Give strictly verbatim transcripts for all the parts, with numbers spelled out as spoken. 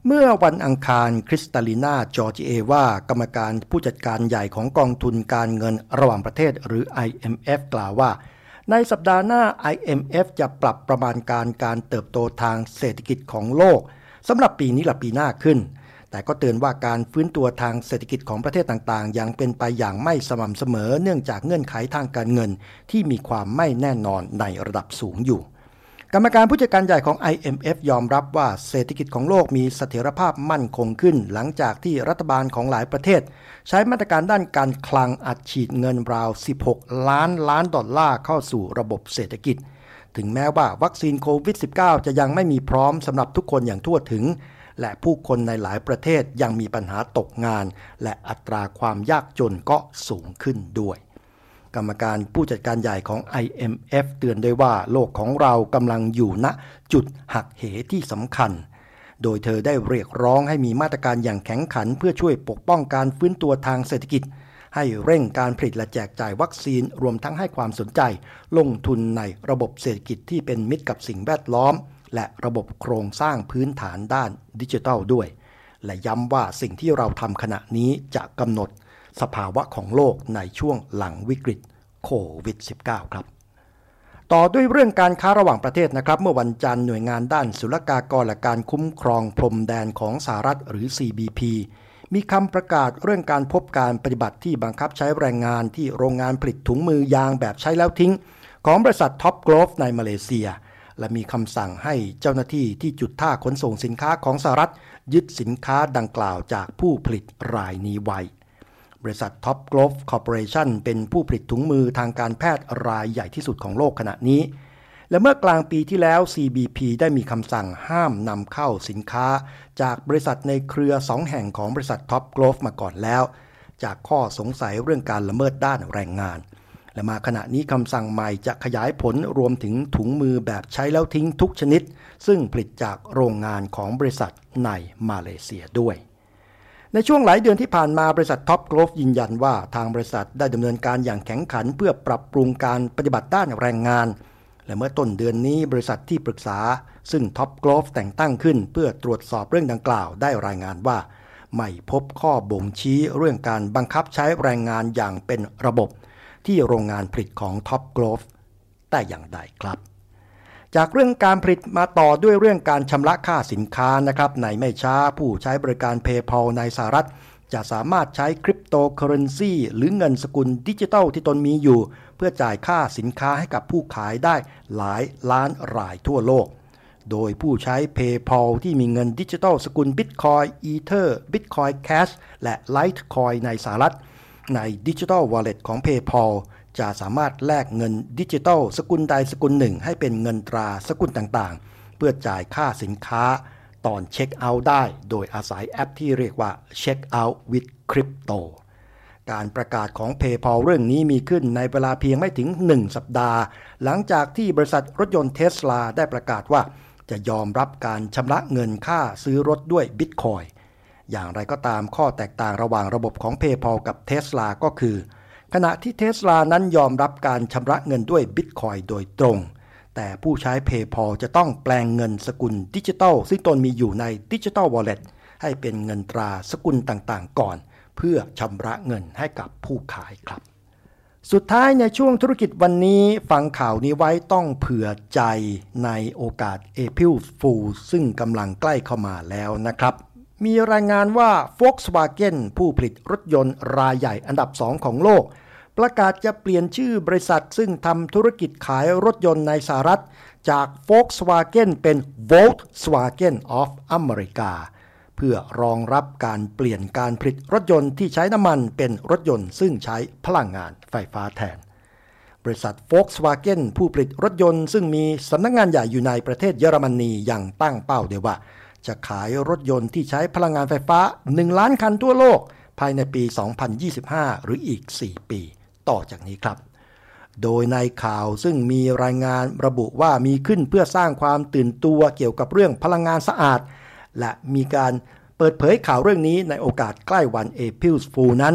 เมื่อวันอังคารคริสตาลินาจอร์จิเอวากรรมการผู้จัดการใหญ่ของกองทุนการเงินระหว่างประเทศหรือ ไอ เอ็ม เอฟ กล่าวว่าในสัปดาห์หน้า ไอ เอ็ม เอฟ จะปรับประมาณการการเติบโตทางเศรษฐกิจของโลกสำหรับปีนี้และปีหน้าขึ้นแต่ก็เตือนว่าการฟื้นตัวทางเศรษฐกิจของประเทศต่างๆยังเป็นไปอย่างไม่สม่ำเสมอเนื่องจากเงื่อนไขทางการเงินที่มีความไม่แน่นอนในระดับสูงอยู่กรรมการผู้จัดการใหญ่ของ ไอ เอ็ม เอฟ ยอมรับว่าเศรษฐกิจของโลกมีเสถียรภาพมั่นคงขึ้นหลังจากที่รัฐบาลของหลายประเทศใช้มาตรการด้านการคลังอัดฉีดเงินราวสิบหกล้านล้านดอลลาร์เข้าสู่ระบบเศรษฐกิจถึงแม้ว่าวัคซีนโควิด สิบเก้า จะยังไม่มีพร้อมสำหรับทุกคนอย่างทั่วถึงและผู้คนในหลายประเทศยังมีปัญหาตกงานและอัตราความยากจนก็สูงขึ้นด้วยกรรมการผู้จัดการใหญ่ของ ไอ เอ็ม เอฟ เตือนด้วยว่าโลกของเรากำลังอยู่ณจุดหักเหที่สำคัญโดยเธอได้เรียกร้องให้มีมาตรการอย่างแข็งขันเพื่อช่วยปกป้องการฟื้นตัวทางเศรษฐกิจให้เร่งการผลิตและแจกจ่ายวัคซีนรวมทั้งให้ความสนใจลงทุนในระบบเศรษฐกิจที่เป็นมิตรกับสิ่งแวดล้อมและระบบโครงสร้างพื้นฐานด้านดิจิทัลด้วยและย้ำว่าสิ่งที่เราทำขณะนี้จะกำหนดสภาวะของโลกในช่วงหลังวิกฤตโควิด สิบเก้า ครับต่อด้วยเรื่องการค้าระหว่างประเทศนะครับเมื่อวันจันทร์หน่วยงานด้านศุลกากรและการคุ้มครองพรมแดนของสหรัฐหรือ ซี บี พี มีคำประกาศเรื่องการพบการปฏิบัติที่บังคับใช้แรงงานที่โรงงานผลิตถุงมือยางแบบใช้แล้วทิ้งของบริษัทท็อปโกลฟในมาเลเซียและมีคำสั่งให้เจ้าหน้าที่ที่จุดท่าขนส่งสินค้าของสหรัฐยึดสินค้าดังกล่าวจากผู้ผลิตรายนี้ไว้บริษัท Top Glove Corporation เป็นผู้ผลิตถุงมือทางการแพทย์รายใหญ่ที่สุดของโลกขณะนี้และเมื่อกลางปีที่แล้ว ซี บี พี ได้มีคำสั่งห้ามนำเข้าสินค้าจากบริษัทในเครือสองแห่งของบริษัท Top Glove มาก่อนแล้วจากข้อสงสัยเรื่องการละเมิดด้านแรงงานและมาขณะนี้คำสั่งใหม่จะขยายผลรวมถึงถุงมือแบบใช้แล้วทิ้งทุกชนิดซึ่งผลิตจากโรงงานของบริษัทในมาเลเซียด้วยในช่วงหลายเดือนที่ผ่านมาบริษัท Top Glove ยืนยันว่าทางบริษัทได้ดำเนินการอย่างแข็งขันเพื่อปรับปรุงการปฏิบัติด้านแรงงานและเมื่อต้นเดือนนี้บริษัทที่ปรึกษาซึ่ง Top Glove แต่งตั้งขึ้นเพื่อตรวจสอบเรื่องดังกล่าวได้รายงานว่าไม่พบข้อบ่งชี้เรื่องการบังคับใช้แรงงานอย่างเป็นระบบที่โรงงานผลิตของ Top Glove แต่อย่างใดครับจากเรื่องการผลิตมาต่อด้วยเรื่องการชำระค่าสินค้านะครับในไม่ช้าผู้ใช้บริการ PayPal ในสหรัฐจะสามารถใช้คริปโตเคอเรนซีหรือเงินสกุลดิจิทัลที่ตนมีอยู่เพื่อจ่ายค่าสินค้าให้กับผู้ขายได้หลายล้านรายทั่วโลกโดยผู้ใช้ PayPal ที่มีเงินดิจิทัลสกุล Bitcoin Ether Bitcoin Cash และ Litecoin ในสหรัฐใน Digital Wallet ของ PayPal จะสามารถแลกเงินดิจิทัลสกุลใดสกุลหนึ่งให้เป็นเงินตราสกุลต่างๆเพื่อจ่ายค่าสินค้าตอนเช็คเอาท์ได้โดยอาศัยแอปที่เรียกว่า Check Out with Crypto การประกาศของ PayPal เรื่องนี้มีขึ้นในเวลาเพียงไม่ถึงหนึ่งสัปดาห์หลังจากที่บริษัทรถยนต์ Tesla ได้ประกาศว่าจะยอมรับการชำระเงินค่าซื้อรถด้วย Bitcoin อย่างไรก็ตามข้อแตกต่างระหว่างระบบของ PayPal กับ Tesla ก็คือขณะที่ Tesla นั้นยอมรับการชำระเงินด้วย Bitcoin โดยตรงแต่ผู้ใช้ PayPal จะต้องแปลงเงินสกุลดิจิทัลซึ่งตนมีอยู่ใน Digital Wallet ให้เป็นเงินตราสกุลต่างๆก่อนเพื่อชำระเงินให้กับผู้ขายครับสุดท้ายในช่วงธุรกิจวันนี้ฟังข่าวนี้ไว้ต้องเผื่อใจในโอกาส April Fool ซึ่งกำลังใกล้เข้ามาแล้วนะครับมีรายงานว่า Volkswagen ผู้ผลิตรถยนต์รายใหญ่อันดับสองของโลกประกาศจะเปลี่ยนชื่อบริษัทซึ่งทำธุรกิจขายรถยนต์ในสหรัฐจาก Volkswagen เป็น Volkswagen of America เพื่อรองรับการเปลี่ยนการผลิตรถยนต์ที่ใช้น้ำมันเป็นรถยนต์ซึ่งใช้พลังงานไฟฟ้าแทนบริษัท Volkswagen ผู้ผลิตรถยนต์ซึ่งมีสำนักงานใหญ่อยู่ในประเทศเยอรมนียังตั้งเป้าเดียวว่าจะขายรถยนต์ที่ใช้พลังงานไฟฟ้าหนึ่งล้านคันทั่วโลกภายในปีสองพันยี่สิบห้าหรืออีกสี่ปีต่อจากนี้ครับโดยในข่าวซึ่งมีรายงานระบุว่ามีขึ้นเพื่อสร้างความตื่นตัวเกี่ยวกับเรื่องพลังงานสะอาดและมีการเปิดเผยข่าวเรื่องนี้ในโอกาสใกล้วัน April Fool นั้น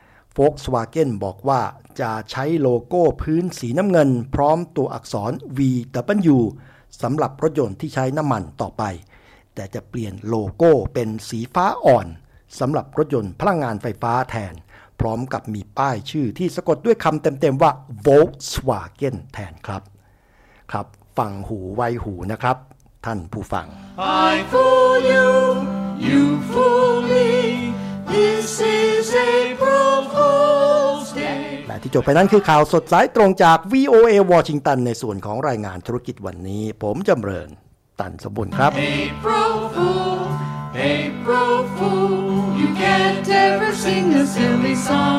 Volkswagen บอกว่าจะใช้โลโก้พื้นสีน้ำเงินพร้อมตัวอักษร วี ดับเบิลยู สำหรับรถยนต์ที่ใช้น้ำมันต่อไปแต่จะเปลี่ยนโลโก้เป็นสีฟ้าอ่อนสำหรับรถยนต์พลังงานไฟฟ้าแทนพร้อมกับมีป้ายชื่อที่สะกดด้วยคำเต็มๆว่า Volkswagen แทนครับครับฟังหูไวหูนะครับท่านผู้ฟัง I fool you you fool me this is April Fool's Day และที่จบไปนั้นคือข่าวสดสายตรงจาก วี โอ เอ วอชิงตันในส่วนของรายงานธุรกิจวันนี้ผมจำเริญตันสมบูรณ์ครับ April Fool April Fool you can't ever sing a silly song